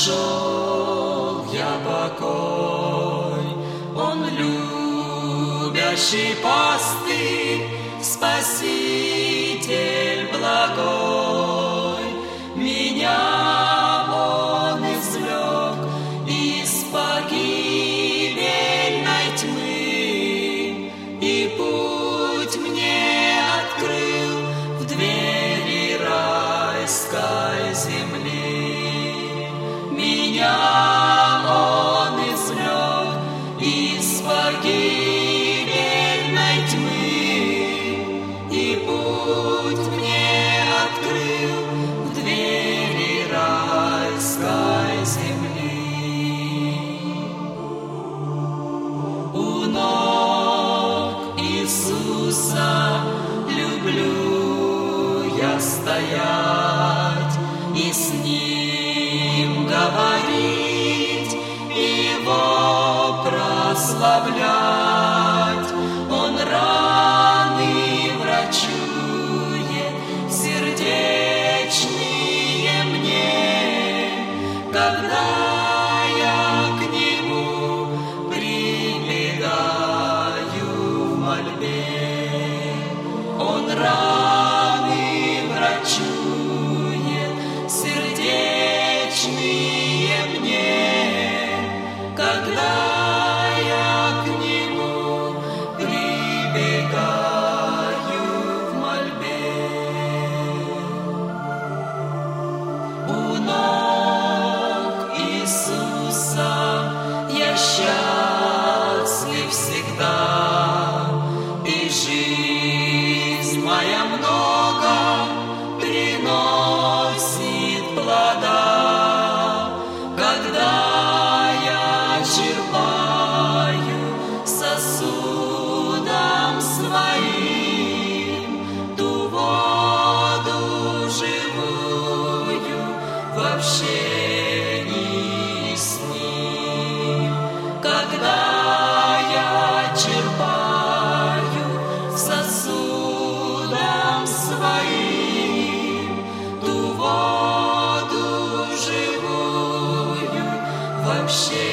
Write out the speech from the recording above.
Нашел я покой, Он любящий пастырь, Спаситель благой. Меня Он извлек из погибельной тьмы и путь мне открыл в двери райской земли. Меня Он извлек из погибельной тьмы и путь мне открыл в двери райской земли. У ног Иисуса люблю я стоять и с Ним говорить, Его прославлять. Он раны врачует, сердечные мне, когда я к Нему прибегаю в мольбе. Он раны врачует, сердечные мне, когда я к Нему прибегаю в мольбе. У ног Иисуса я счастлив всегда, и жизнь моя много приносит плода, когда я черпаю сосудом своим ту воду живую в общении с Ним. Когда я черпаю сосудом своим ту воду живую в общении